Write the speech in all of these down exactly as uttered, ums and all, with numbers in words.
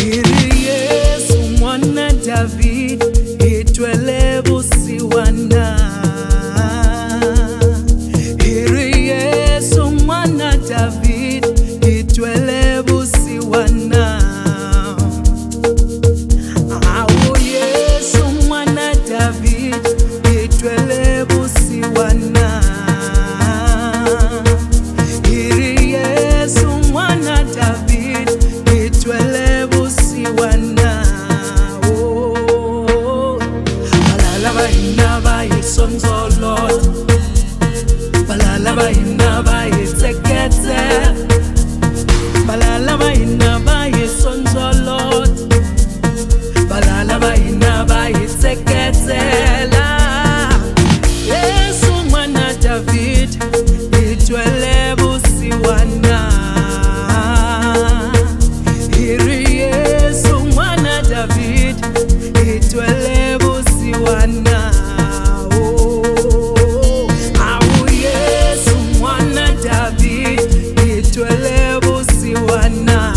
Iri Yesu mwana David itwele busi wana. Iri Yesu mwana David itwele busi wana. Awo Yesu mwana David itwele busi wana. Iri Yesu mwana David itwele busi wana. Oh, balala baina bayisonzo Lord, balala baina bayisekete, balala baina bayisonzo Lord, balala baina bayiseketela. Yesu mwana David itwele busi wana. Iri Yesu mwana David itwele busi wana. Oh, awu Yesu mwana David itwele busi wana.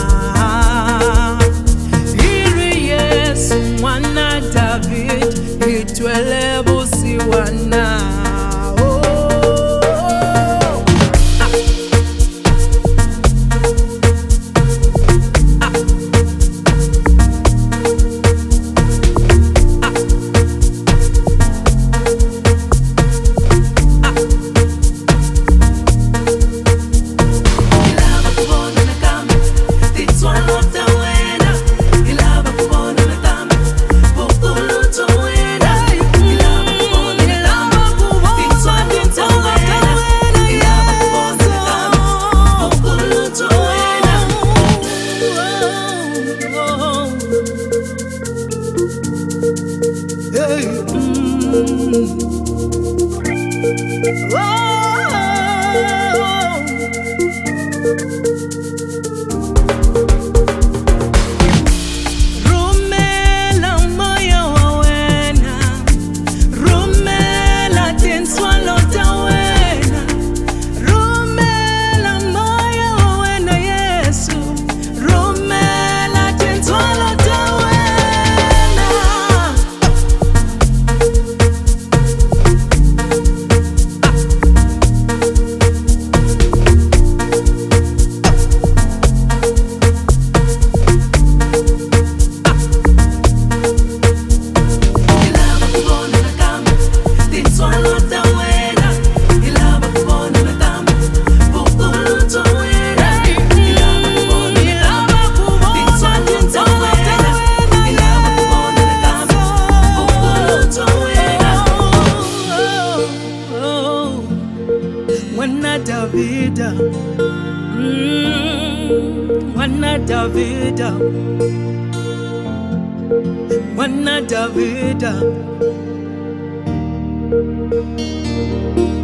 Iri Yesu mwana David itwele busi wana. Rumela moyo wawena, rumela tinswalo tawena, rumela moyo wawena Yesu, rumela tinswalo tawena. Mwana Davida, mm, Mwana Davida, Mwana Davida.